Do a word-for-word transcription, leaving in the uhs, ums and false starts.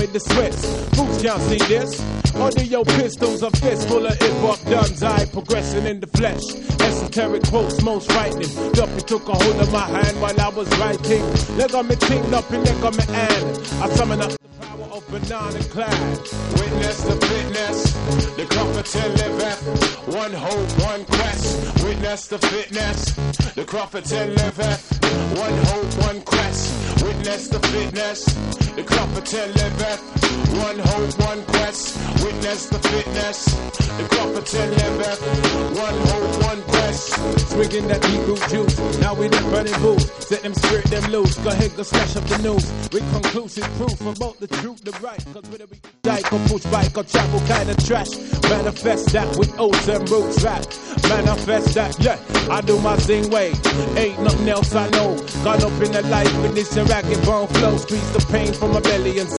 with the Swiss. Fools can't see this. Audio pistols, a fist full of hip-hop duns. I progressing in the flesh. Esoteric quotes, most frightening. Duffy took a hold of my hand while I was writing. Leg on me ting up and leg on me hand. I summon up the power of banana clad. Witness the fitness, the Crawford ten liveth. One hope, one quest. Witness the fitness, the Crawford ten liveth. One hope, one quest. Witness the fitness, the Crawford ten liveth. One hope, one quest. Witness the fitness, the Crawford ten liveth. One hope, one quest. Swigging that deep root juice. Now we done burning booze. Set them spirit them loose. Go ahead, go smash up the news. With conclusive proof about the truth, the right. Cause whether we dyke or push bike or travel kind of trash. Manifest that with oats and roots rap. Manifest that, yeah. I do my thing way. Ain't nothing else I know. Gone up in the life with this ragged bone flow. Squeeze the pain from my belly and